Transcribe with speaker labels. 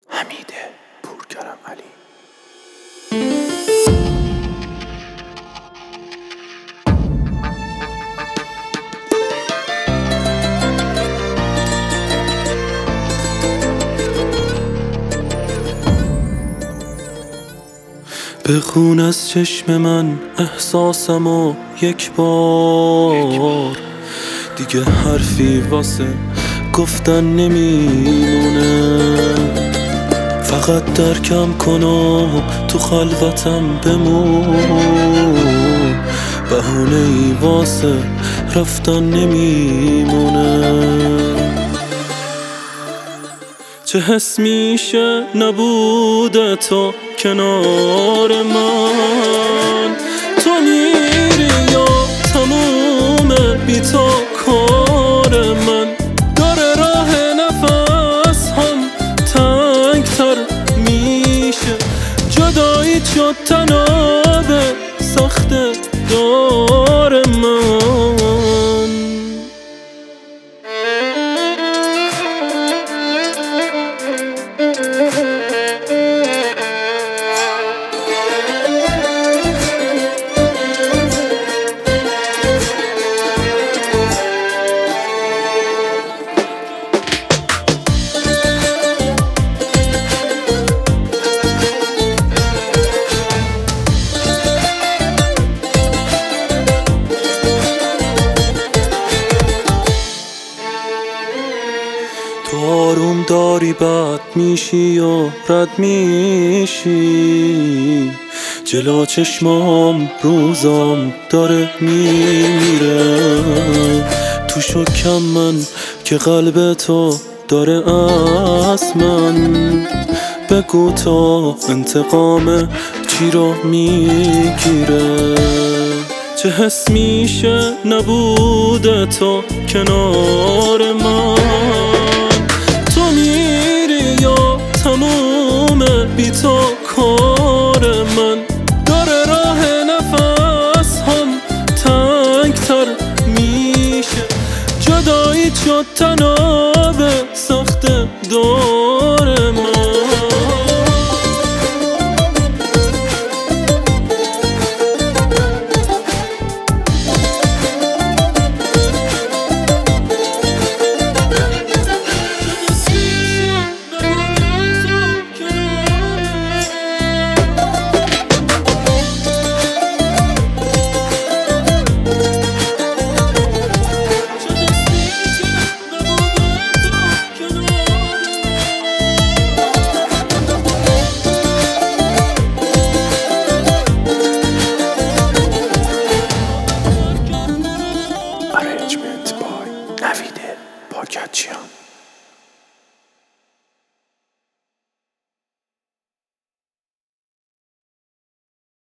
Speaker 1: حمید پورکرم علی.
Speaker 2: بخون از چشم من احساسمو یک بار دیگه، حرفی واسه گفتن نمیمونه. فقط درکم کن و تو خلوتم بمون، بهونه‌ای واسه رفتن نمیمونه. چه حس میشه نبوده تو کنار من، تو میری یا تموم بی تو کار من. داره راه نفس هم تنگتر میشه، جدایی شد تناب سخت دار من. تو آروم داری بد میشی یا رد میشی، جلو چشمام روزام داره میمیره. تو شکم من که قلب تو داره از من، بگو تا انتقام چی رو میگیره. چه حس میشه نبوده تو کنار من، تو میری یا تموم بی تو کار من. داره راه نفس هم تنگتر میشه، جدایی شد تناب سخت دار من.
Speaker 1: Arrangement by نوید پاکتچیان.